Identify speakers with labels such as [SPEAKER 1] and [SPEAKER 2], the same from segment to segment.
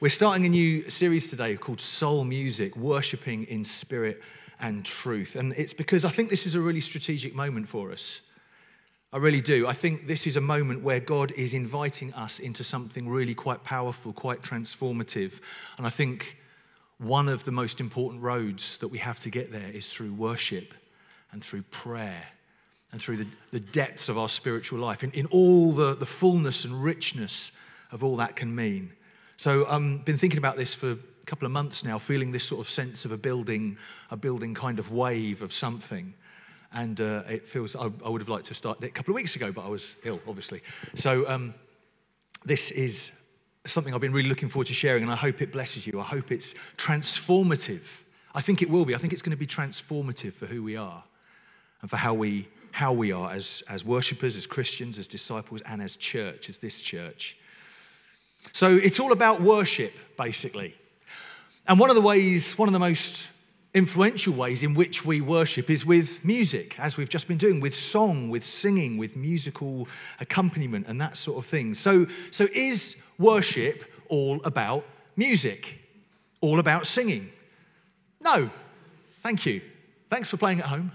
[SPEAKER 1] We're starting a new series today called Soul Music, Worshipping in Spirit and Truth. And it's because I think this is a really strategic moment for us. I really do. I think this is a moment where God is inviting us into something really quite powerful, quite transformative. And I think one of the most important roads that we have to get there is through worship and through prayer and through the depths of our spiritual life, in all the fullness and richness of all that can mean. So I've been thinking about this for a couple of months now, feeling this sort of sense of a building kind of wave of something. And it feels, I would have liked to start it a couple of weeks ago, but I was ill, obviously. So this is something I've been really looking forward to sharing, and I hope it blesses you. I hope it's transformative. I think it will be. I think it's going to be transformative for who we are and for how we are as worshippers, as Christians, as disciples, and as church, as this church. So it's all about worship, basically. And one of the most influential ways in which we worship is with music, as we've just been doing, with song, with singing, with musical accompaniment and that sort of thing. So is worship all about music? All about singing? No. Thank you. Thanks for playing at home.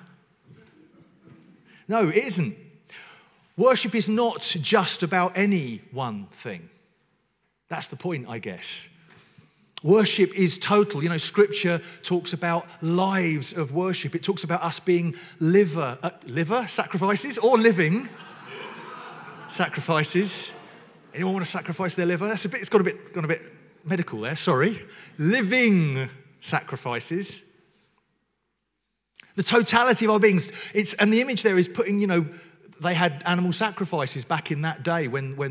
[SPEAKER 1] No, it isn't. Worship is not just about any one thing. That's the point, I guess. Worship is total. You know, Scripture talks about lives of worship. It talks about us being liver sacrifices or living sacrifices. Anyone want to sacrifice their liver? It's gone a bit medical there. Sorry, living sacrifices. The totality of our beings. And the image there is putting. You know, they had animal sacrifices back in that day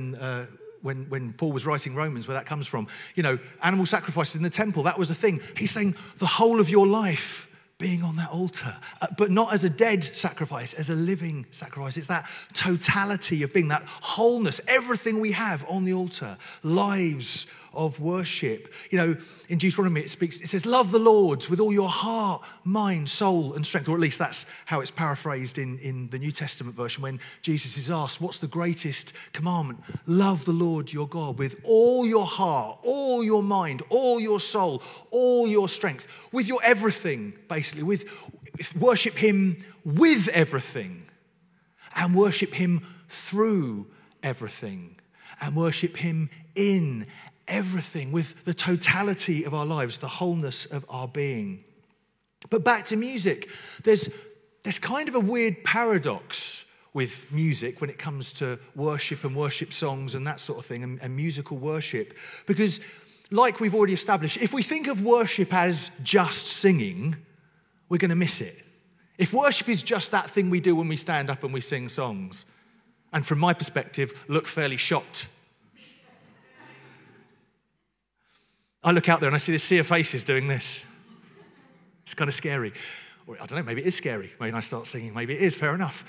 [SPEAKER 1] when Paul was writing Romans, where that comes from. You know, animal sacrifices in the temple, that was a thing. He's saying the whole of your life being on that altar, but not as a dead sacrifice, as a living sacrifice. It's that totality of being, that wholeness, everything we have on the altar, lives of worship. You know, in Deuteronomy it says, love the Lord with all your heart, mind, soul, and strength. Or at least that's how it's paraphrased in the New Testament version when Jesus is asked, what's the greatest commandment? Love the Lord your God with all your heart, all your mind, all your soul, all your strength, with your everything, basically. Worship him with everything, and worship him through everything, and worship him in everything, with the totality of our lives, the wholeness of our being. But back to music, there's kind of a weird paradox with music when it comes to worship and worship songs and that sort of thing, and musical worship. Because like we've already established, if we think of worship as just singing, we're going to miss it. If worship is just that thing we do when we stand up and we sing songs, and from my perspective, look fairly shocked. I look out there and I see this sea of faces doing this. It's kind of scary. Or I don't know, maybe it is scary. Maybe I start singing, maybe it is, fair enough.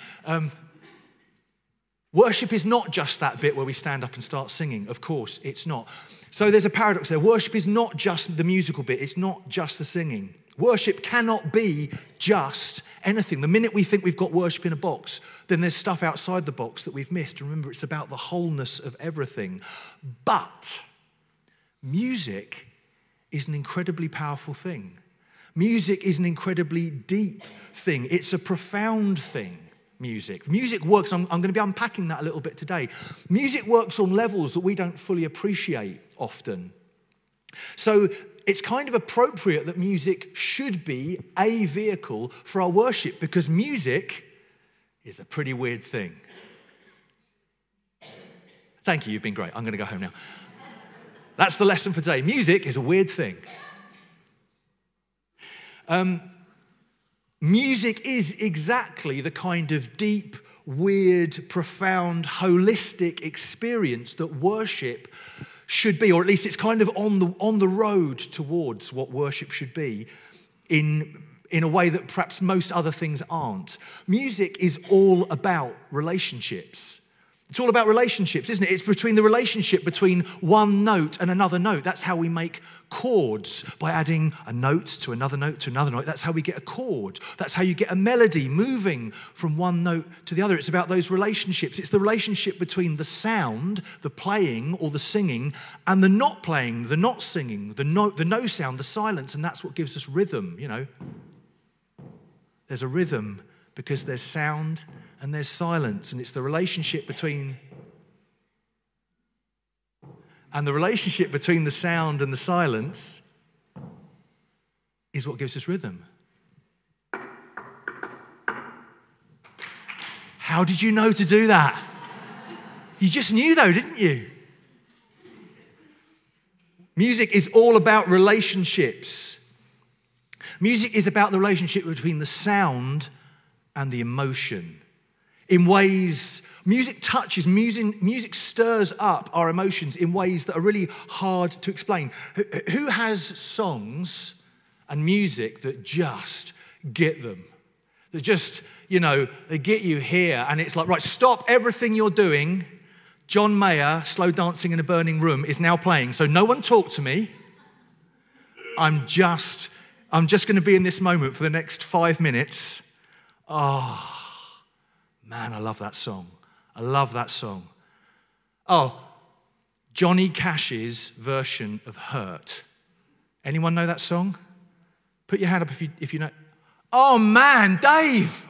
[SPEAKER 1] Worship is not just that bit where we stand up and start singing. Of course, it's not. So there's a paradox there. Worship is not just the musical bit. It's not just the singing. Worship cannot be just anything. The minute we think we've got worship in a box, then there's stuff outside the box that we've missed. Remember, it's about the wholeness of everything. But music is an incredibly powerful thing. Music is an incredibly deep thing. It's a profound thing, music. Music works, I'm going to be unpacking that a little bit today. Music works on levels that we don't fully appreciate often. So it's kind of appropriate that music should be a vehicle for our worship, because music is a pretty weird thing. Thank you, you've been great. I'm going to go home now. That's the lesson for today. Music is a weird thing. Music is exactly the kind of deep, weird, profound, holistic experience that worship should be, or at least it's kind of on the road towards what worship should be in a way that perhaps most other things aren't. Music is all about relationships. It's all about relationships, isn't it? It's between the relationship between one note and another note. That's how we make chords, by adding a note to another note to another note. That's how we get a chord. That's how you get a melody moving from one note to the other. It's about those relationships. It's the relationship between the sound, the playing or the singing, and the not playing, the not singing, the no sound, the silence, and that's what gives us rhythm, you know. There's a rhythm because there's sound and there's silence, and it's the relationship between the sound and the silence is what gives us rhythm. How did you know to do that? You just knew though, didn't you? Music is all about relationships. Music is about the relationship between the sound and the emotion. In ways, music stirs up our emotions in ways that are really hard to explain. Who has songs and music that just get them? That just, you know, they get you here and it's like, right, stop everything you're doing. John Mayer, Slow Dancing in a Burning Room, is now playing. So no one talk to me. I'm just going to be in this moment for the next 5 minutes. Oh. Man, I love that song. I love that song. Oh, Johnny Cash's version of Hurt. Anyone know that song? Put your hand up if you know. Oh man, Dave!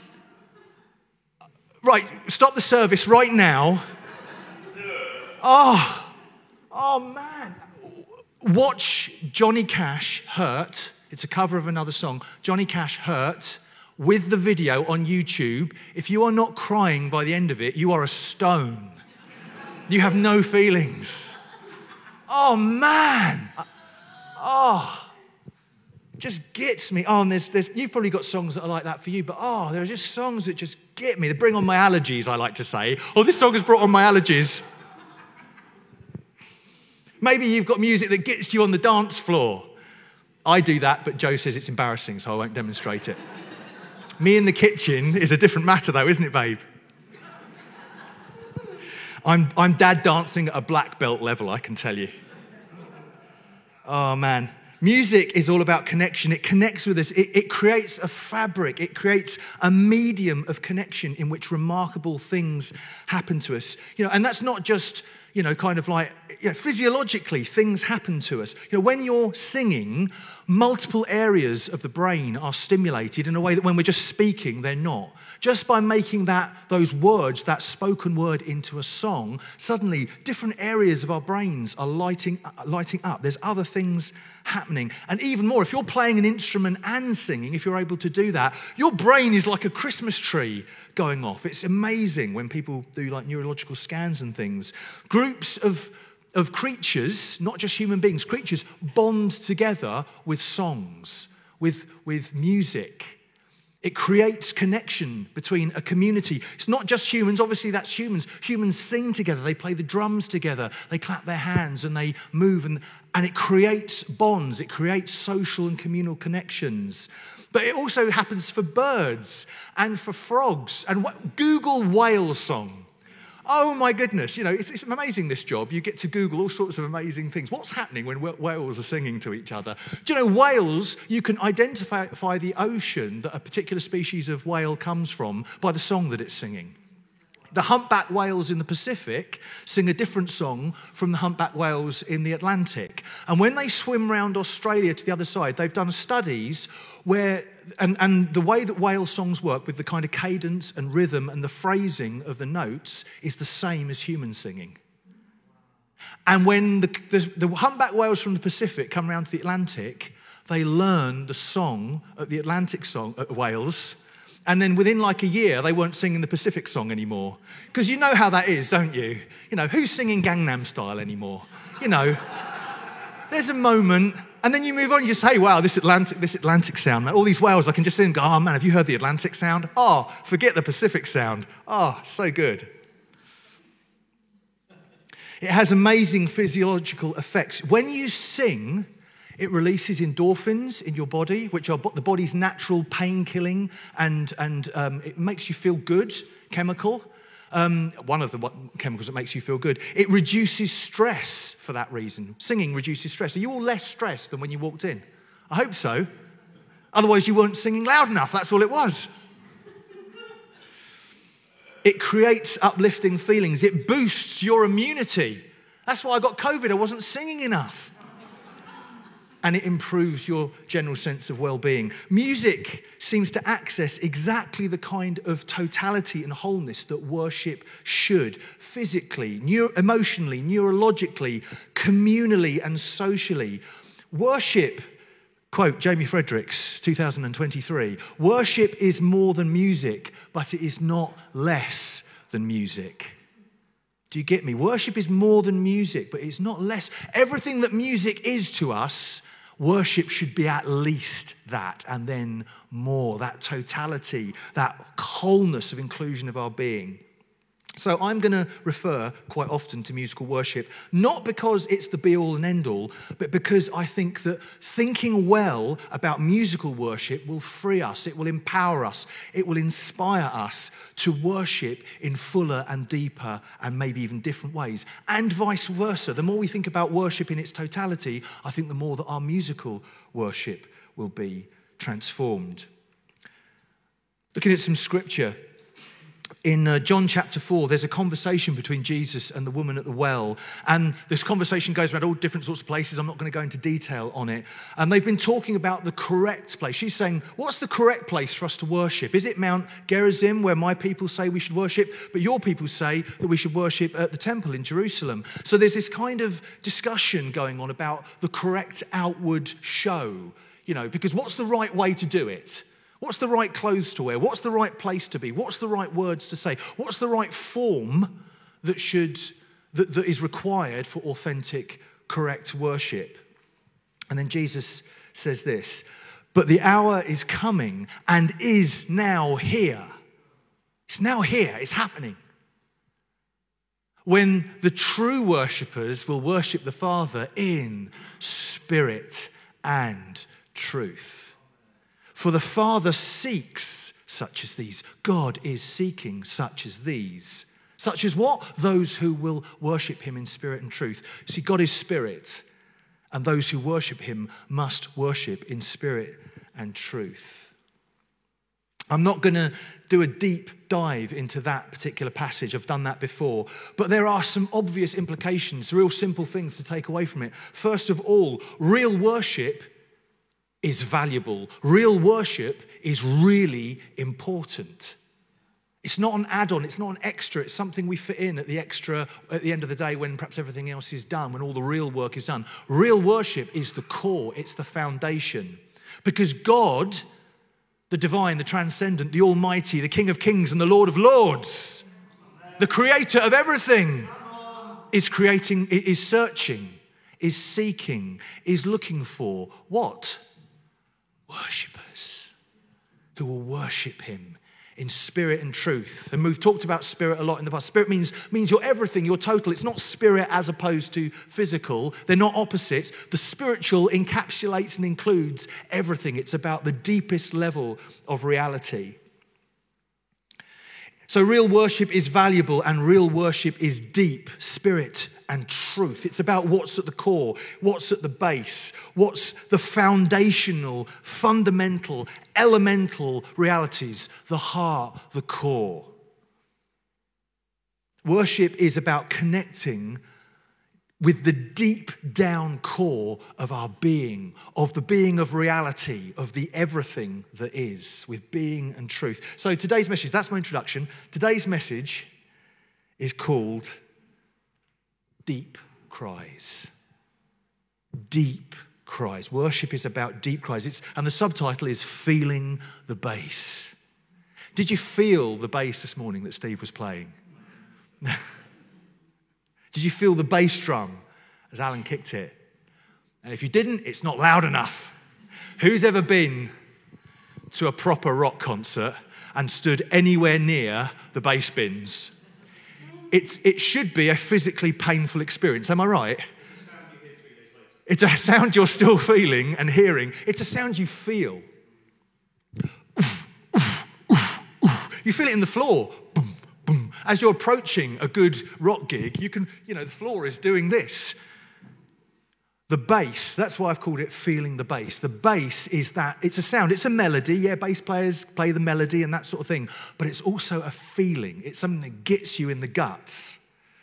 [SPEAKER 1] Right, stop the service right now. Oh man. Watch Johnny Cash, Hurt. It's a cover of another song. Johnny Cash, Hurt. With the video on YouTube. If you are not crying by the end of it, you are a stone. You have no feelings. Oh, man. Oh, just gets me. Oh, and there's you've probably got songs that are like that for you, but there are just songs that just get me. They bring on my allergies, I like to say. Oh, this song has brought on my allergies. Maybe you've got music that gets you on the dance floor. I do that, but Joe says it's embarrassing, so I won't demonstrate it. Me in the kitchen is a different matter though, isn't it, babe? I'm dad dancing at a black belt level, I can tell you. Oh man. Music is all about connection. It connects with us. It creates a fabric. It creates a medium of connection in which remarkable things happen to us. You know, and that's not just, you know, kind of like, you know, physiologically things happen to us. You know, when you're singing, multiple areas of the brain are stimulated in a way that when we're just speaking, they're not. Just by making those words, that spoken word into a song, suddenly different areas of our brains are lighting up. There's other things happening. And even more, if you're playing an instrument and singing, if you're able to do that, your brain is like a Christmas tree going off. It's amazing when people do like neurological scans and things. Groups of creatures, not just human beings, creatures bond together with songs, with music. It creates connection between a community. It's not just humans. Obviously, that's humans. Humans sing together. They play the drums together. They clap their hands and they move. And it creates bonds. It creates social and communal connections. But it also happens for birds and for frogs. And Google whale song. Oh my goodness, you know, it's amazing, this job. You get to Google all sorts of amazing things. What's happening when whales are singing to each other? Do you know, whales, you can identify the ocean that a particular species of whale comes from by the song that it's singing. The humpback whales in the Pacific sing a different song from the humpback whales in the Atlantic. And when they swim around Australia to the other side, they've done studies where, and the way that whale songs work with the kind of cadence and rhythm and the phrasing of the notes is the same as human singing. And when the humpback whales from the Pacific come around to the Atlantic, they learn the song at the Atlantic whales. And then within like a year, they weren't singing the Pacific song anymore. Because you know how that is, don't you? You know, who's singing Gangnam Style anymore? You know, there's a moment, and then you move on, you just say, wow, this Atlantic sound, man. All these whales, I can just sing, go, oh man, have you heard the Atlantic sound? Oh, forget the Pacific sound. Oh, so good. It has amazing physiological effects. When you sing, it releases endorphins in your body, which are the body's natural pain-killing and it makes you feel good chemical. one of the chemicals that makes you feel good. It reduces stress for that reason. Singing reduces stress. Are you all less stressed than when you walked in? I hope so. Otherwise, you weren't singing loud enough. That's all it was. It creates uplifting feelings. It boosts your immunity. That's why I got COVID. I wasn't singing enough. And it improves your general sense of well-being. Music seems to access exactly the kind of totality and wholeness that worship should, physically, emotionally, neurologically, communally, and socially. Worship, quote Jamie Fredericks, 2023, worship is more than music, but it is not less than music. Do you get me? Worship is more than music, but it's not less. Everything that music is to us, worship should be at least that, and then more, that totality, that wholeness of inclusion of our being. So I'm going to refer quite often to musical worship, not because it's the be-all and end-all, but because I think that thinking well about musical worship will free us, it will empower us, it will inspire us to worship in fuller and deeper and maybe even different ways, and vice versa. The more we think about worship in its totality, I think the more that our musical worship will be transformed. Looking at some scripture, in John chapter 4, there's a conversation between Jesus and the woman at the well. And this conversation goes around all different sorts of places. I'm not going to go into detail on it. And they've been talking about the correct place. She's saying, what's the correct place for us to worship? Is it Mount Gerizim, where my people say we should worship, but your people say that we should worship at the temple in Jerusalem? So there's this kind of discussion going on about the correct outward show, because what's the right way to do it? What's the right clothes to wear? What's the right place to be? What's the right words to say? What's the right form that is required for authentic, correct worship? And then Jesus says this, but the hour is coming and is now here. It's now here. It's happening. When the true worshippers will worship the Father in spirit and truth. For the Father seeks such as these. God is seeking such as these. Such as what? Those who will worship him in spirit and truth. See, God is spirit, and those who worship him must worship in spirit and truth. I'm not going to do a deep dive into that particular passage. I've done that before. But there are some obvious implications, real simple things to take away from it. First of all, real worship is valuable. Real worship is really important. It's not an add-on, it's not an extra, it's something we fit in at the end of the day when perhaps everything else is done, when all the real work is done. Real worship is the core, it's the foundation. Because God, the divine, the transcendent, the almighty, the King of kings and the Lord of lords, the creator of everything, is searching, is seeking, is looking for what? Worshippers who will worship him in spirit and truth. And we've talked about spirit a lot in the past. Spirit means you're everything, you're total. It's not spirit as opposed to physical. They're not opposites. The spiritual encapsulates and includes everything. It's about the deepest level of reality. So real worship is valuable and real worship is deep, spirit and truth. It's about what's at the core, what's at the base, what's the foundational, fundamental, elemental realities, the heart, the core. Worship is about connecting with the deep down core of our being, of the being of reality, of the everything that is, with being and truth. So today's message, that's my introduction. Today's message is called Deep Cries. Deep cries. Worship is about deep cries. And the subtitle is Feeling the Bass. Did you feel the bass this morning that Steve was playing? Did you feel the bass drum as Alan kicked it? And if you didn't, it's not loud enough. Who's ever been to a proper rock concert and stood anywhere near the bass bins? It should be a physically painful experience, am I right? It's a sound you're still feeling and hearing. It's a sound you feel. You feel it in the floor. Boom, boom. As you're approaching a good rock gig, you can, the floor is doing this. The bass, that's why I've called it feeling the bass. The bass is that, it's a sound, it's a melody. Yeah, bass players play the melody and that sort of thing. But it's also a feeling. It's something that gets you in the guts.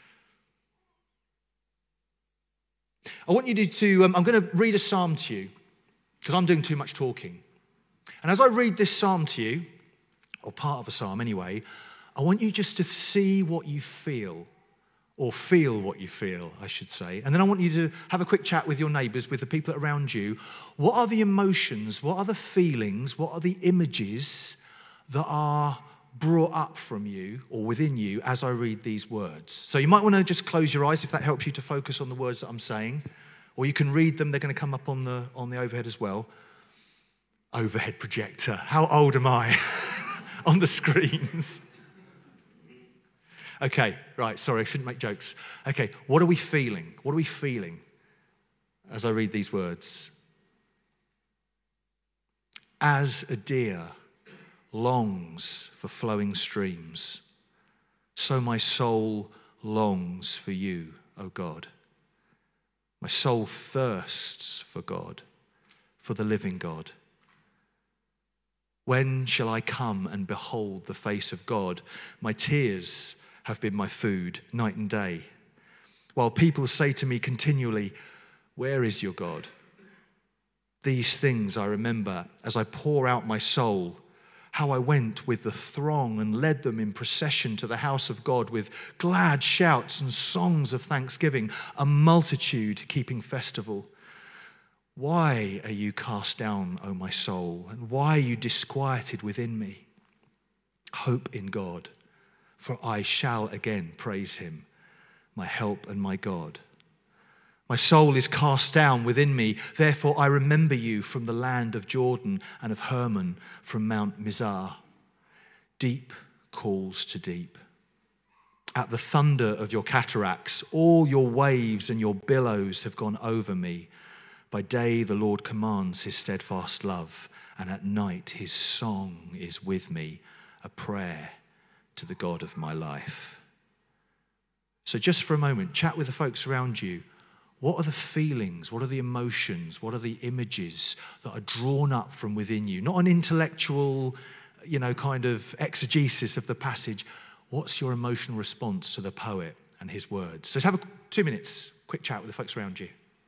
[SPEAKER 1] I want you to, I'm going to read a psalm to you because I'm doing too much talking. And as I read this psalm to you, or part of a psalm anyway, I want you just to see what you feel, or feel what you feel, I should say. And then I want you to have a quick chat with your neighbours, with the people around you. What are the emotions, what are the feelings, what are the images that are brought up from you or within you as I read these words? So you might want to just close your eyes if that helps you to focus on the words that I'm saying. Or you can read them, they're going to come up on the overhead as well. Overhead projector, how old am I? On the screens. Okay, right, sorry, I shouldn't make jokes. Okay, what are we feeling? What are we feeling as I read these words? As a deer longs for flowing streams, so my soul longs for you, O God. My soul thirsts for God, for the living God. When shall I come and behold the face of God? My tears have been my food night and day, while people say to me continually, where is your God? These things I remember as I pour out my soul, how I went with the throng and led them in procession to the house of God with glad shouts and songs of thanksgiving, a multitude keeping festival. Why are you cast down, O my soul, and why are you disquieted within me? Hope in God, for I shall again praise him, my help and my God. My soul is cast down within me, therefore I remember you from the land of Jordan and of Hermon from Mount Mizar. Deep calls to deep. At the thunder of your cataracts, all your waves and your billows have gone over me. By day the Lord commands his steadfast love, and at night his song is with me, a prayer to the God of my life. So just for a moment, chat with the folks around you. What are the feelings? What are the emotions? What are the images that are drawn up from within you? Not an intellectual, kind of exegesis of the passage. What's your emotional response to the poet and his words? So let's have 2 minutes, quick chat with the folks around you.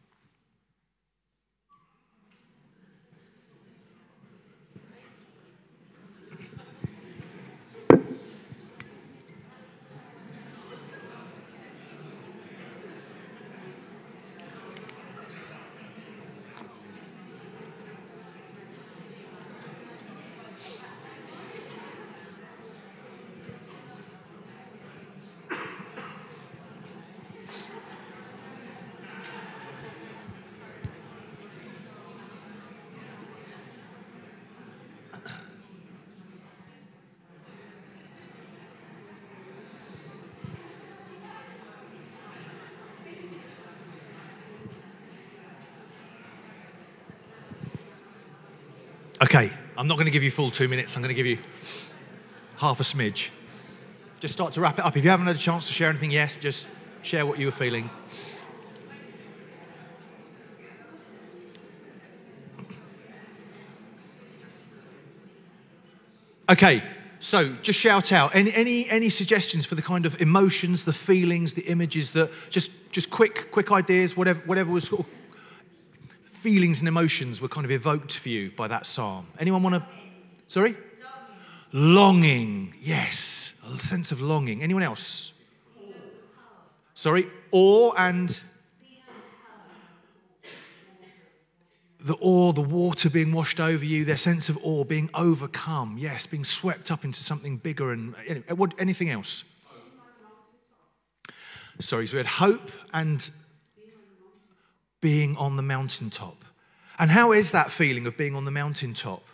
[SPEAKER 1] Okay, I'm not going to give you full 2 minutes. I'm going to give you half a smidge. Just start to wrap it up. If you haven't had a chance to share anything, yes, just share what you were feeling. Okay, so just shout out. Any suggestions for the kind of emotions, the feelings, the images that just quick ideas, whatever was sort of feelings and emotions were kind of evoked for you by that psalm. Anyone want to? Sorry? Longing. Yes, a sense of longing. Anyone else? Sorry, awe and the awe, the water being washed over you, their sense of awe, being overcome. Yes, being swept up into something bigger. And anything else? Sorry, so we had hope and being on the mountaintop. And how is that feeling of being on the mountaintop?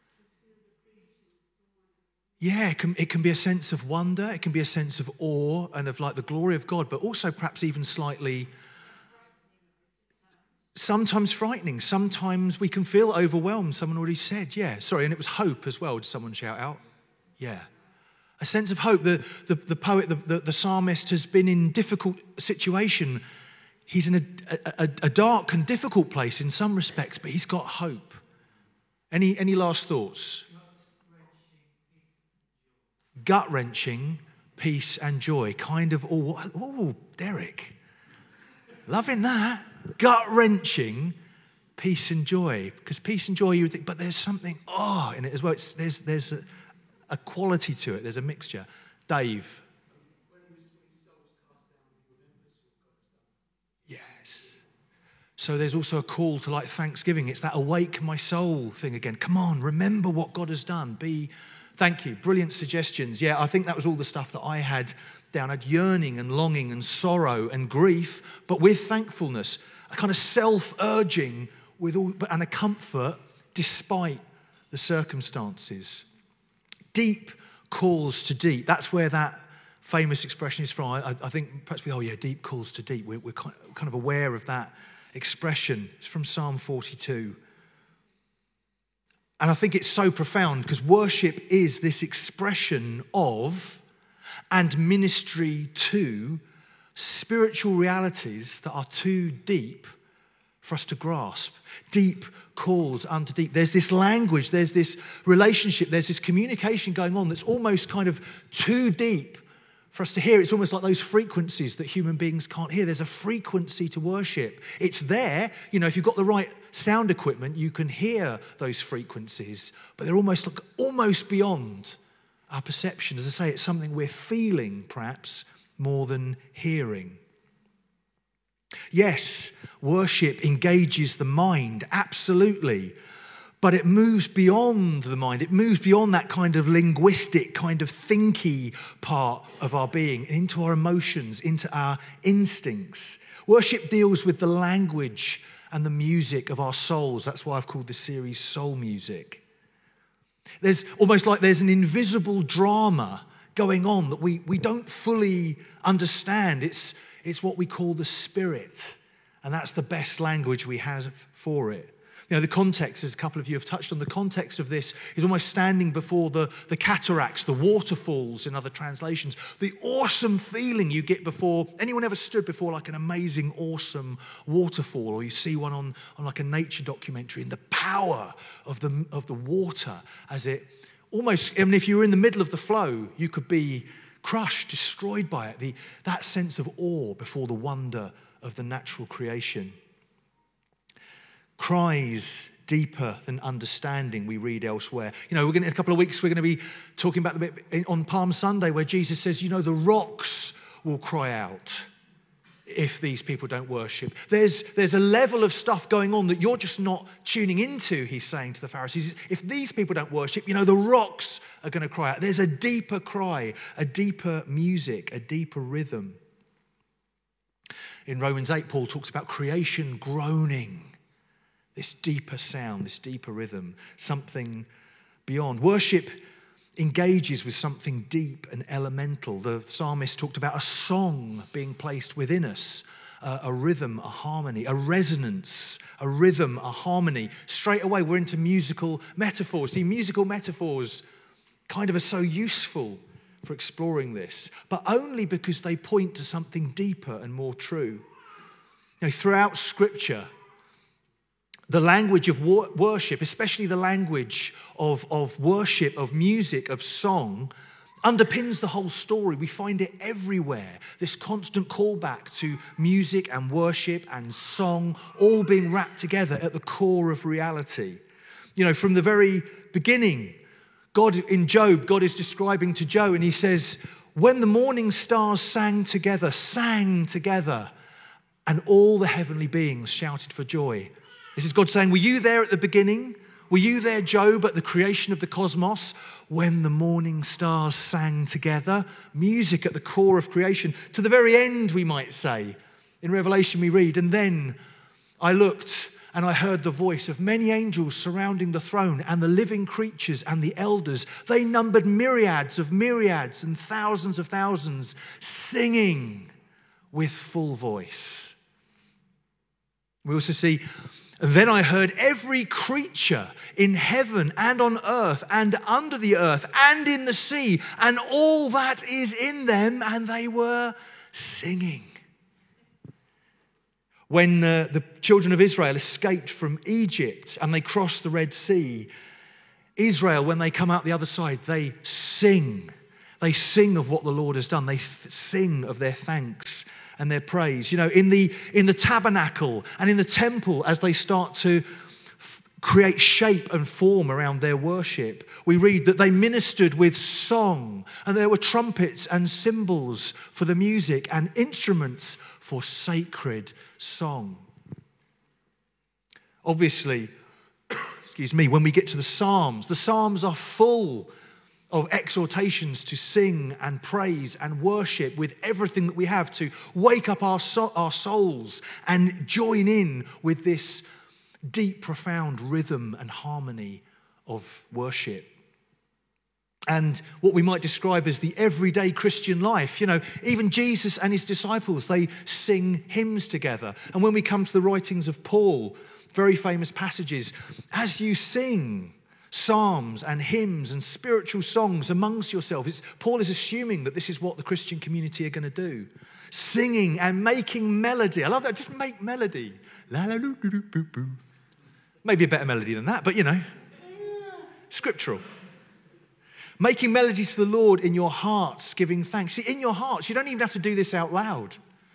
[SPEAKER 1] Yeah, it can be a sense of wonder, it can be a sense of awe and of like the glory of God, but also perhaps even slightly, sometimes frightening. Sometimes we can feel overwhelmed. Someone already said, yeah. Sorry, and it was hope as well. Did someone shout out? Yeah. A sense of hope. The poet, the psalmist has been in difficult situation. He's in a dark and difficult place in some respects, but he's got hope. Any last thoughts? Gut-wrenching peace and joy. Kind of, Derek. Loving that. Gut-wrenching peace and joy. Because peace and joy, you would think, but there's something, in it as well. There's a quality to it. There's a mixture. Dave. Yes. So there's also a call to like thanksgiving. It's that awake my soul thing again. Come on, remember what God has done. Thank you. Brilliant suggestions. Yeah, I think that was all the stuff that I had down. I had yearning and longing and sorrow and grief, but with thankfulness, a kind of self-urging and a comfort despite the circumstances. Deep calls to deep. That's where that famous expression is from. I think perhaps deep calls to deep. We're kind of aware of that expression. It's from Psalm 42. And I think it's so profound because worship is this expression of and ministry to spiritual realities that are too deep for us to grasp. Deep calls unto deep. There's this language, there's this relationship, there's this communication going on that's almost kind of too deep for us to hear. It's almost like those frequencies that human beings can't hear. There's a frequency to worship. It's there. If you've got the right sound equipment, you can hear those frequencies, but they're almost beyond our perception. As I say, it's something we're feeling, perhaps, more than hearing. Yes, worship engages the mind, absolutely. But it moves beyond the mind. It moves beyond that kind of linguistic, kind of thinky part of our being, into our emotions, into our instincts. Worship deals with the language and the music of our souls. That's why I've called this series Soul Music. There's almost like there's an invisible drama going on that we don't fully understand. It's what we call the spirit. And that's the best language we have for it. The context, as a couple of you have touched on, the context of this is almost standing before the cataracts, the waterfalls in other translations. The awesome feeling you get before, anyone ever stood before like an amazing, awesome waterfall, or you see one on like a nature documentary, and the power of the water as it almost, if you were in the middle of the flow, you could be crushed, destroyed by it. That sense of awe before the wonder of the natural creation. Cries deeper than understanding, we read elsewhere. In a couple of weeks, we're going to be talking about the bit on Palm Sunday where Jesus says, the rocks will cry out if these people don't worship. There's a level of stuff going on that you're just not tuning into, he's saying to the Pharisees. If these people don't worship, the rocks are going to cry out. There's a deeper cry, a deeper music, a deeper rhythm. In Romans 8, Paul talks about creation groaning. This deeper sound, this deeper rhythm, something beyond. Worship engages with something deep and elemental. The psalmist talked about a song being placed within us, a rhythm, a harmony, a resonance, a rhythm, a harmony. Straight away, we're into musical metaphors. See, musical metaphors kind of are so useful for exploring this, but only because they point to something deeper and more true. Throughout Scripture, the language of worship, especially the language of worship, of music, of song, underpins the whole story. We find it everywhere. This constant callback to music and worship and song, all being wrapped together at the core of reality. From the very beginning, in Job, God is describing to Job, and he says, when the morning stars sang together, and all the heavenly beings shouted for joy. This is God saying, were you there at the beginning? Were you there, Job, at the creation of the cosmos when the morning stars sang together? Music at the core of creation. To the very end, we might say. In Revelation we read, and then I looked and I heard the voice of many angels surrounding the throne and the living creatures and the elders. They numbered myriads and thousands of thousands, singing with full voice. We also see And then I heard every creature in heaven and on earth and under the earth and in the sea and all that is in them, and they were singing. When the children of Israel escaped from Egypt and they crossed the Red Sea, Israel, when they come out the other side, they sing. They sing of what the Lord has done. They sing of their thanks and their praise. You know, in the tabernacle and in the temple, as they start to create shape and form around their worship, we read that they ministered with song, and there were trumpets and cymbals for the music and instruments for sacred song. Obviously, when we get to the Psalms are full of exhortations to sing and praise and worship with everything that we have, to wake up our souls and join in with this deep, profound rhythm and harmony of worship. And what we might describe as the everyday Christian life. You know, even Jesus and his disciples, they sing hymns together. And when we come to the writings of Paul, very famous passages, as you sing psalms and hymns and spiritual songs amongst yourselves, Paul is assuming that this is what the Christian community are going to do. Singing and making melody. I love that. Just make melody. La la loo doo doo boo boo. Maybe a better melody than that, but you know, scriptural. Making melody to the Lord in your hearts, giving thanks. See, in your hearts, you don't even have to do this out loud.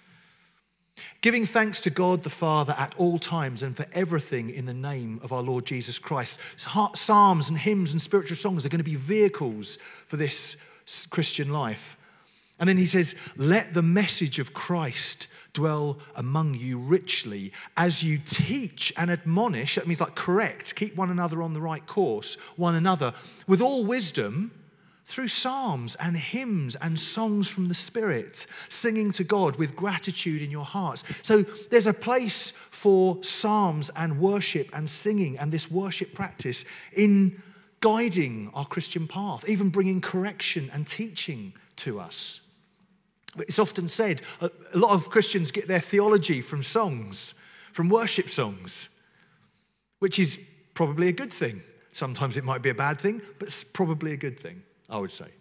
[SPEAKER 1] Giving thanks to God the Father at all times and for everything in the name of our Lord Jesus Christ. Psalms and hymns and spiritual songs are going to be vehicles for this Christian life. And then he says, let the message of Christ dwell among you richly as you teach and admonish. That means like correct, keep one another on the right course, one another, with all wisdom, through psalms and hymns and songs from the Spirit, singing to God with gratitude in your hearts. So there's a place for psalms and worship and singing and this worship practice in guiding our Christian path, even bringing correction and teaching to us. It's often said, a lot of Christians get their theology from songs, from worship songs, which is probably a good thing. Sometimes it might be a bad thing, but it's probably a good thing, I would say.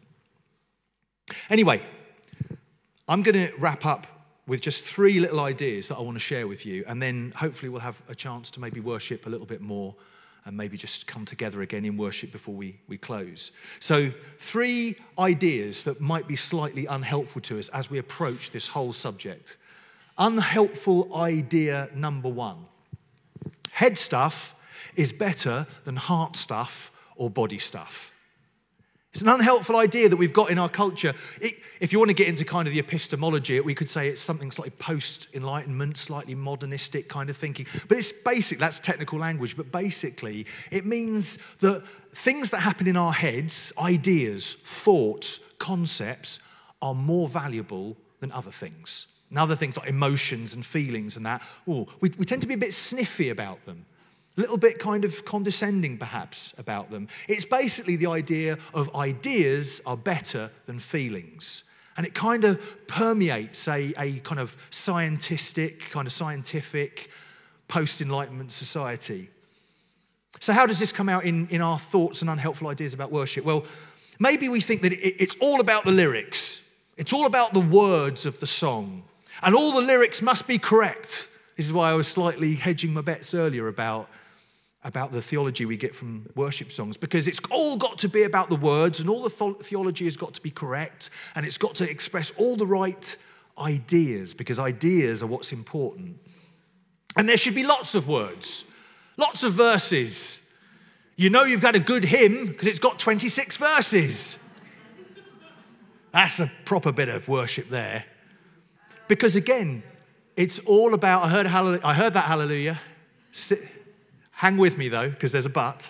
[SPEAKER 1] Anyway, I'm going to wrap up with just 3 little ideas that I want to share with you, and then hopefully we'll have a chance to maybe worship a little bit more and maybe just come together again in worship before we close. So 3 ideas that might be slightly unhelpful to us as we approach this whole subject. Unhelpful idea number 1. Head stuff is better than heart stuff or body stuff. It's an unhelpful idea that we've got in our culture. If you want to get into kind of the epistemology, we could say it's something slightly post-Enlightenment, slightly modernistic kind of thinking. But it's basic, that's technical language, but basically it means that things that happen in our heads, ideas, thoughts, concepts, are more valuable than other things. And other things like emotions and feelings and that, we tend to be a bit sniffy about them. A little bit kind of condescending, perhaps, about them. It's basically the idea of ideas are better than feelings. And it kind of permeates a kind of scientific, post-Enlightenment society. So how does this come out in our thoughts and unhelpful ideas about worship? Well, maybe we think that it's all about the lyrics. It's all about the words of the song. And all the lyrics must be correct. This is why I was slightly hedging my bets earlier about the theology we get from worship songs, because it's all got to be about the words, and all the theology has got to be correct, and it's got to express all the right ideas, because ideas are what's important. And there should be lots of words, lots of verses. You know you've got a good hymn because it's got 26 verses. That's a proper bit of worship there. Because again, it's all about, I heard that hallelujah. Hang with me though, because there's a but.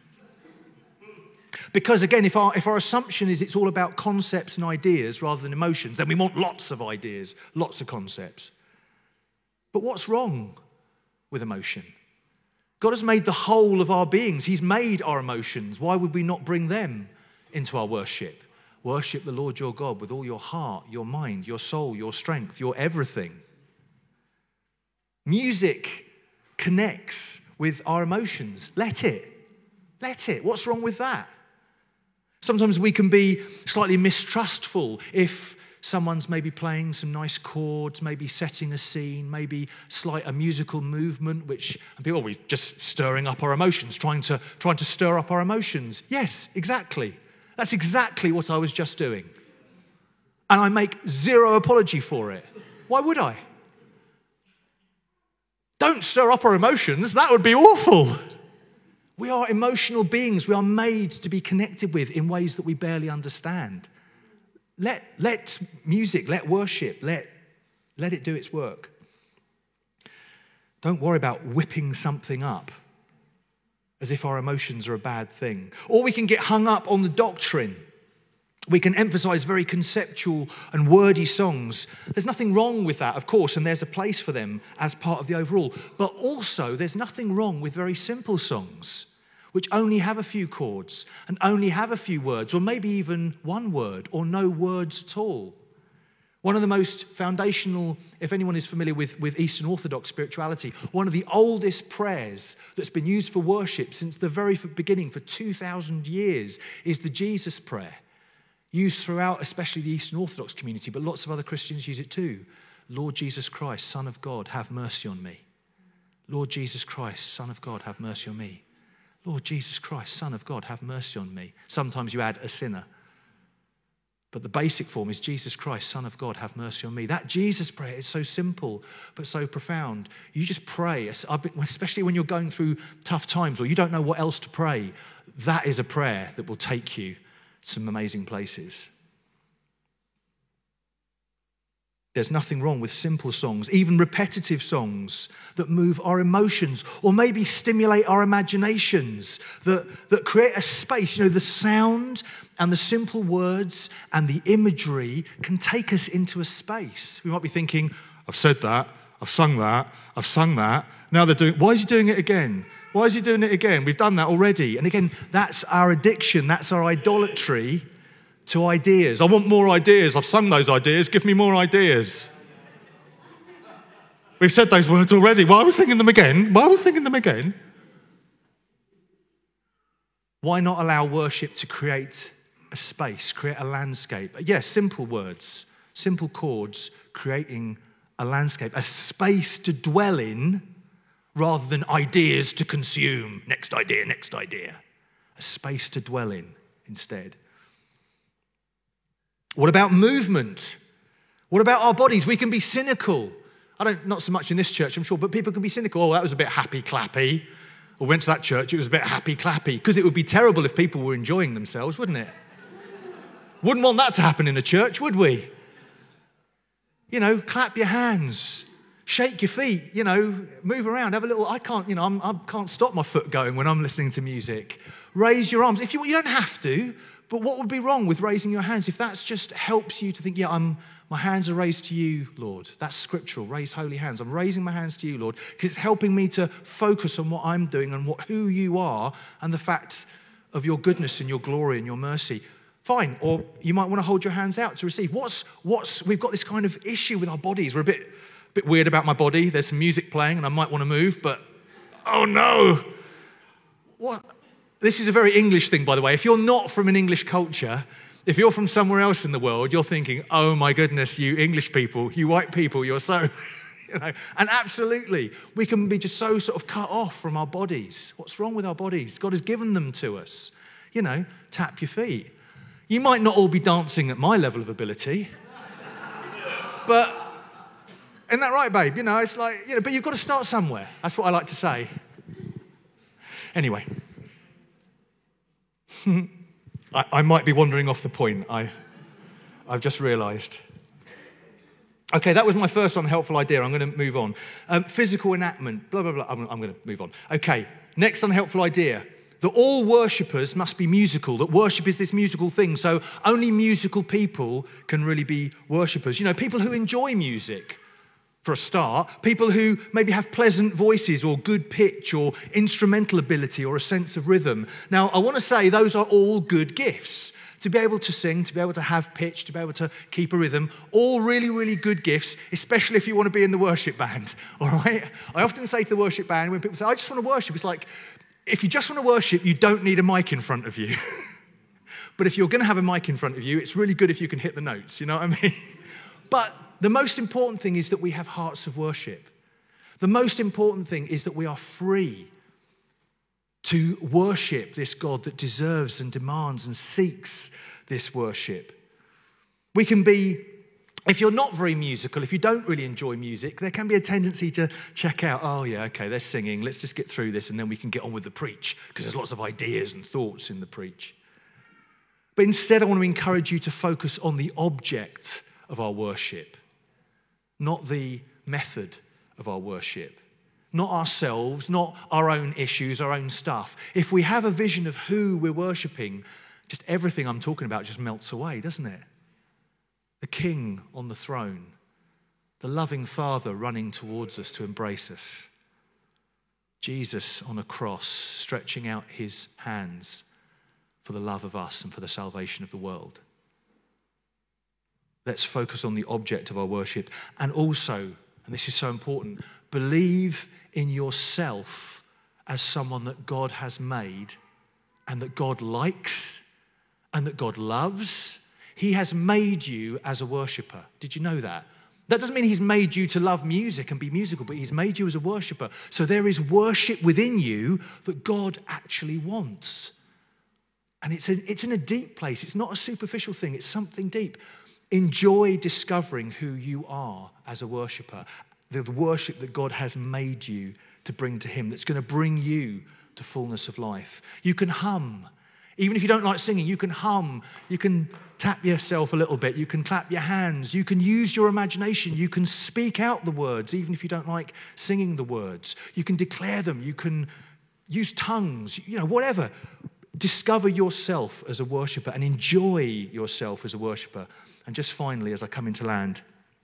[SPEAKER 1] Because again, if our assumption is it's all about concepts and ideas rather than emotions, then we want lots of ideas, lots of concepts. But what's wrong with emotion? God has made the whole of our beings. He's made our emotions. Why would we not bring them into our worship? Worship the Lord your God with all your heart, your mind, your soul, your strength, your everything. Music connects with our emotions. Let it. Let it. What's wrong with that? Sometimes we can be slightly mistrustful if someone's maybe playing some nice chords, maybe setting a scene, maybe a musical movement, which people are just stirring up our emotions, trying to stir up our emotions. Yes, exactly. That's exactly what I was just doing. And I make zero apology for it. Why would I? Don't stir up our emotions. That would be awful. We are emotional beings. We are made to be connected with in ways that we barely understand. Let music, let worship, let it do its work. Don't worry about whipping something up as if our emotions are a bad thing. Or we can get hung up on the doctrine. We can emphasize very conceptual and wordy songs. There's nothing wrong with that, of course, and there's a place for them as part of the overall. But also, there's nothing wrong with very simple songs, which only have a few chords and only have a few words, or maybe even one word or no words at all. One of the most foundational, if anyone is familiar with Eastern Orthodox spirituality, one of the oldest prayers that's been used for worship since the very beginning for 2,000 years is the Jesus prayer, used throughout especially the Eastern Orthodox community, but lots of other Christians use it too. Lord Jesus Christ, Son of God, have mercy on me. Lord Jesus Christ, Son of God, have mercy on me. Lord Jesus Christ, Son of God, have mercy on me. Sometimes you add a sinner. But the basic form is Jesus Christ, Son of God, have mercy on me. That Jesus prayer is so simple, but so profound. You just pray, especially when you're going through tough times or you don't know what else to pray. That is a prayer that will take you to some amazing places. There's nothing wrong with simple songs, even repetitive songs that move our emotions or maybe stimulate our imaginations, that create a space. You know, the sound and the simple words and the imagery can take us into a space. We might be thinking, I've said that, I've sung that, I've sung that. Now they're doing, why is he doing it again? Why is he doing it again? We've done that already. And again, that's our addiction, that's our idolatry to ideas. I want more ideas. I've sung those ideas. Give me more ideas. We've said those words already. Why are we singing them again? Why are we singing them again? Why not allow worship to create a space, create a landscape? Yes, simple words, simple chords, creating a landscape, a space to dwell in rather than ideas to consume. Next idea, next idea. A space to dwell in instead. What about movement? What about our bodies? We can be cynical. Not so much in this church, I'm sure, but people can be cynical. Oh, that was a bit happy-clappy. Or went to that church, it was a bit happy-clappy. Because it would be terrible if people were enjoying themselves, wouldn't it? Wouldn't want that to happen in a church, would we? You know, clap your hands, shake your feet, you know, move around, have a little, I can't stop my foot going when I'm listening to music. Raise your arms. You don't have to, but what would be wrong with raising your hands if that just helps you to think, my hands are raised to you, Lord. That's scriptural, raise holy hands. I'm raising my hands to you, Lord, because it's helping me to focus on what I'm doing and who you are and the fact of your goodness and your glory and your mercy. Fine, or you might want to hold your hands out to receive. We've got this kind of issue with our bodies. We're a bit weird about my body. There's some music playing and I might want to move, but oh no. What? This is a very English thing, by the way. If you're not from an English culture, if you're from somewhere else in the world, you're thinking, oh my goodness, you English people, you white people, you're so, And absolutely, we can be just so sort of cut off from our bodies. What's wrong with our bodies? God has given them to us. Tap your feet. You might not all be dancing at my level of ability, but isn't that right, babe? It's like, but you've got to start somewhere. That's what I like to say. Anyway. I might be wandering off the point. I've just realised. Okay, that was my first unhelpful idea. I'm going to move on. Physical enactment, blah, blah, blah. I'm going to move on. Okay, next unhelpful idea. That all worshippers must be musical, that worship is this musical thing, so only musical people can really be worshippers. People who enjoy music, for a start, people who maybe have pleasant voices or good pitch or instrumental ability or a sense of rhythm. Now, I want to say those are all good gifts. to be able to sing, to be able to have pitch, to be able to keep a rhythm, all really, really good gifts, especially if you want to be in the worship band, all right? I often say to the worship band, when people say, I just want to worship, it's like, if you just want to worship, you don't need a mic in front of you. But if you're going to have a mic in front of you, it's really good if you can hit the notes, you know what I mean? But the most important thing is that we have hearts of worship. The most important thing is that we are free to worship this God that deserves and demands and seeks this worship. We can be, if you're not very musical, if you don't really enjoy music, there can be a tendency to check out, oh yeah, okay, they're singing, let's just get through this and then we can get on with the preach, because there's lots of ideas and thoughts in the preach. But instead, I want to encourage you to focus on the object of our worship, not the method of our worship. Not ourselves, not our own issues, our own stuff. If we have a vision of who we're worshipping, just everything I'm talking about just melts away, doesn't it? The King on the throne, the loving Father running towards us to embrace us, Jesus on a cross stretching out his hands for the love of us and for the salvation of the world. Let's focus on the object of our worship, and also, and this is so important, believe in yourself as someone that God has made and that God likes and that God loves. He has made you as a worshipper. Did you know that? That doesn't mean he's made you to love music and be musical, but he's made you as a worshipper. So there is worship within you that God actually wants. And it's in a deep place. It's not a superficial thing. It's something deep. Enjoy discovering who you are as a worshipper. The worship that God has made you to bring to him, that's going to bring you to fullness of life. You can hum. Even if you don't like singing, you can hum. You can tap yourself a little bit. You can clap your hands. You can use your imagination. You can speak out the words, even if you don't like singing the words. You can declare them. You can use tongues, whatever. Discover yourself as a worshipper and enjoy yourself as a worshipper. And just finally, as I come into land,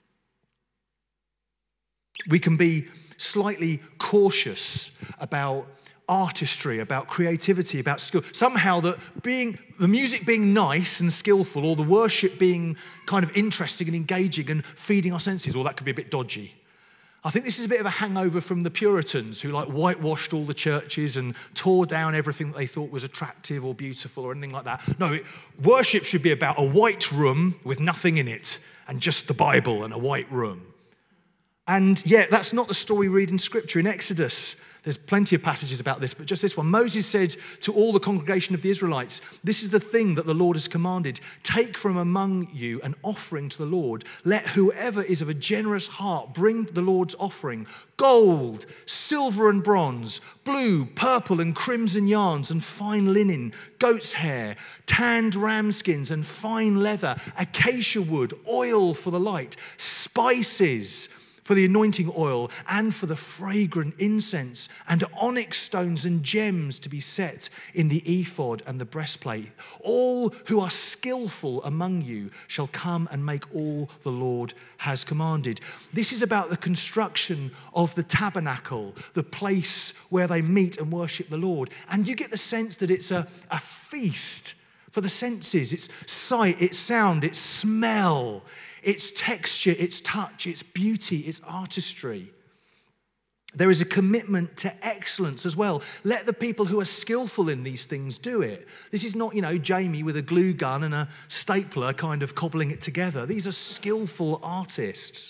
[SPEAKER 1] we can be slightly cautious about artistry, about creativity, about skill. Somehow the music being nice and skillful, or the worship being kind of interesting and engaging and feeding our senses, or that could be a bit dodgy. I think this is a bit of a hangover from the Puritans, who whitewashed all the churches and tore down everything that they thought was attractive or beautiful or anything like that. No, worship should be about a white room with nothing in it and just the Bible and a white room. And yet, that's not the story we read in Scripture. In Exodus, there's plenty of passages about this, but just this one. Moses said to all the congregation of the Israelites, this is the thing that the Lord has commanded. Take from among you an offering to the Lord. Let whoever is of a generous heart bring the Lord's offering. Gold, silver and bronze, blue, purple and crimson yarns and fine linen, goat's hair, tanned ram skins and fine leather, acacia wood, oil for the light, spices for the anointing oil, and for the fragrant incense, and onyx stones and gems to be set in the ephod and the breastplate. All who are skillful among you shall come and make all the Lord has commanded. This is about the construction of the tabernacle, the place where they meet and worship the Lord. And you get the sense that it's a feast for the senses. It's sight, it's sound, it's smell, it's texture, it's touch, it's beauty, it's artistry. There is a commitment to excellence as well. Let the people who are skillful in these things do it. This is not, Jamie with a glue gun and a stapler kind of cobbling it together. These are skillful artists.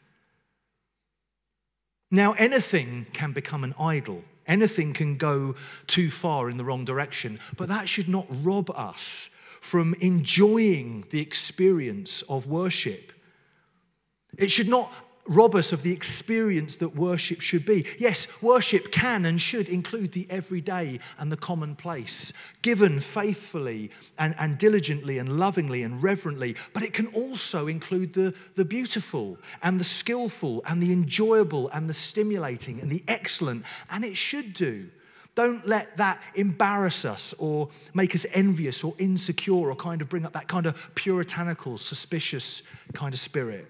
[SPEAKER 1] Now, anything can become an idol. Anything can go too far in the wrong direction, but that should not rob us from enjoying the experience of worship. It should not rob us of the experience that worship should be. Yes, worship can and should include the everyday and the commonplace, given faithfully and diligently and lovingly and reverently, but it can also include the beautiful and the skillful and the enjoyable and the stimulating and the excellent, and it should do. Don't let that embarrass us or make us envious or insecure or kind of bring up that kind of puritanical, suspicious kind of spirit.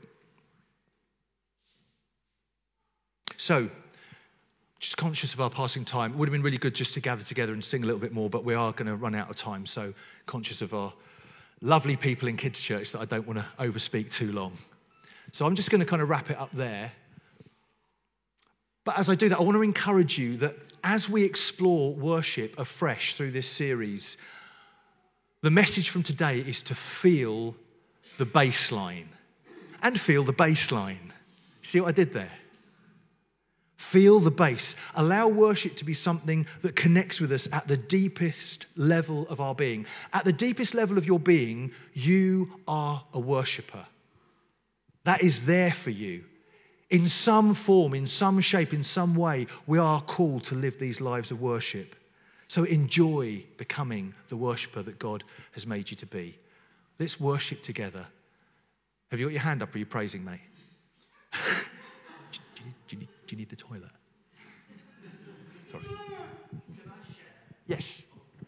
[SPEAKER 1] So, just conscious of our passing time. It would have been really good just to gather together and sing a little bit more, but we are going to run out of time, so conscious of our lovely people in kids' church that I don't want to overspeak too long. So I'm just going to kind of wrap it up there. But as I do that, I want to encourage you that as we explore worship afresh through this series, the message from today is to feel the bass line. And feel the bass line. See what I did there? Feel the bass. Allow worship to be something that connects with us at the deepest level of our being. At the deepest level of your being, you are a worshiper. That is there for you. In some form, in some shape, in some way, we are called to live these lives of worship. So enjoy becoming the worshiper that God has made you to be. Let's worship together. Have you got your hand up or are you praising, mate? Do you need the toilet? Sorry. Can I share? Yes.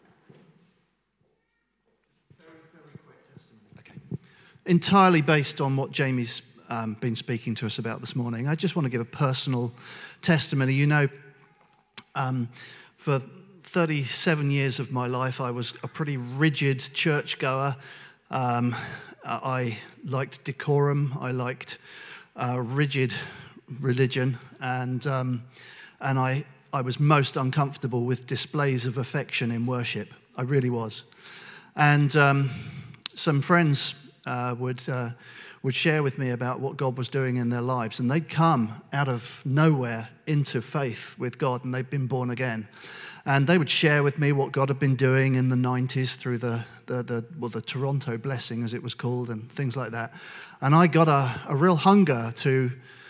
[SPEAKER 1] Very quick testimony. Okay.
[SPEAKER 2] Entirely based on what Jamie's been speaking to us about this morning, I just want to give a personal testimony. You know, for 37 years of my life, I was a pretty rigid churchgoer. I liked decorum. I liked rigid religion, and I was most uncomfortable with displays of affection in worship. I really was. And some friends would share with me about what God was doing in their lives, and they'd come out of nowhere into faith with God, and they'd been born again. And they would share with me what God had been doing in the 90s through the Toronto blessing, as it was called, and things like that. And I got a real hunger to,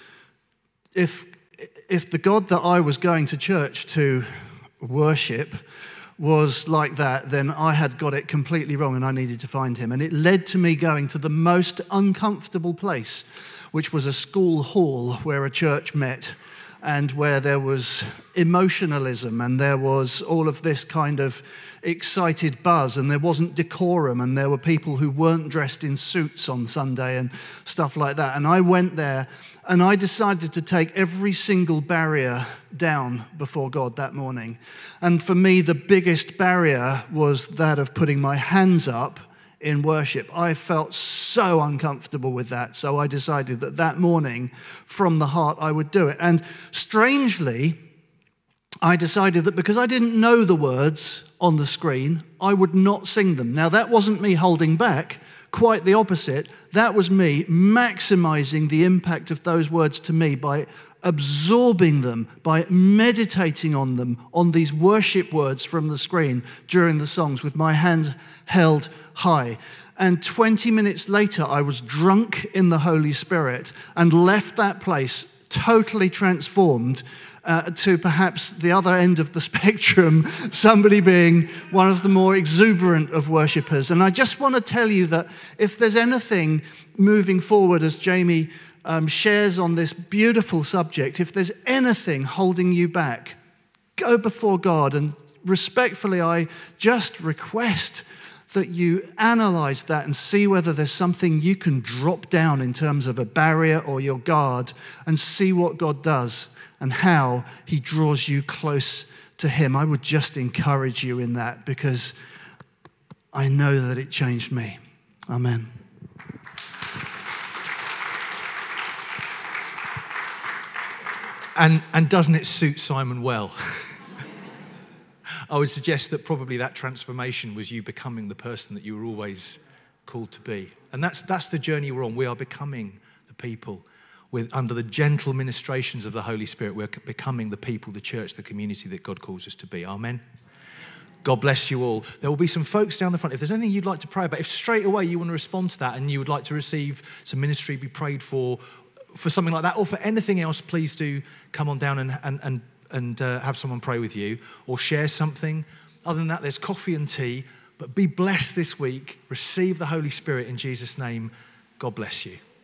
[SPEAKER 2] if the God that I was going to church to worship was like that, then I had got it completely wrong and I needed to find him. And it led to me going to the most uncomfortable place, which was a school hall where a church met, and where there was emotionalism and there was all of this kind of excited buzz, and there wasn't decorum, and there were people who weren't dressed in suits on Sunday and stuff like that. And I went there and I decided to take every single barrier down before God that morning. And for me, the biggest barrier was that of putting my hands up in worship. I felt so uncomfortable with that, so I decided that morning, from the heart, I would do it. And strangely, I decided that because I didn't know the words on the screen, I would not sing them. Now, that wasn't me holding back, quite the opposite. That was me maximizing the impact of those words to me by absorbing them, by meditating on them, on these worship words from the screen during the songs with my hands held high. And 20 minutes later, I was drunk in the Holy Spirit and left that place totally transformed to perhaps the other end of the spectrum, somebody being one of the more exuberant of worshippers. And I just want to tell you that if there's anything moving forward, as Jamie shares on this beautiful subject, if there's anything holding you back, go before God. And respectfully, I just request that you analyze that and see whether there's something you can drop down in terms of a barrier or your guard, and see what God does and how he draws you close to him. I would just encourage you in that, because I know that it changed me. Amen.
[SPEAKER 1] And doesn't it suit Simon well? I would suggest that probably that transformation was you becoming the person that you were always called to be. And that's the journey we're on. We are becoming the people under the gentle ministrations of the Holy Spirit. We're becoming the people, the church, the community that God calls us to be. Amen. God bless you all. There will be some folks down the front. If there's anything you'd like to pray about, if straight away you want to respond to that and you would like to receive some ministry, be prayed for something like that, or for anything else, please do come on down and have someone pray with you or share something. Other than that, there's coffee and tea. But be blessed this week. Receive the Holy Spirit in Jesus' name. God bless you.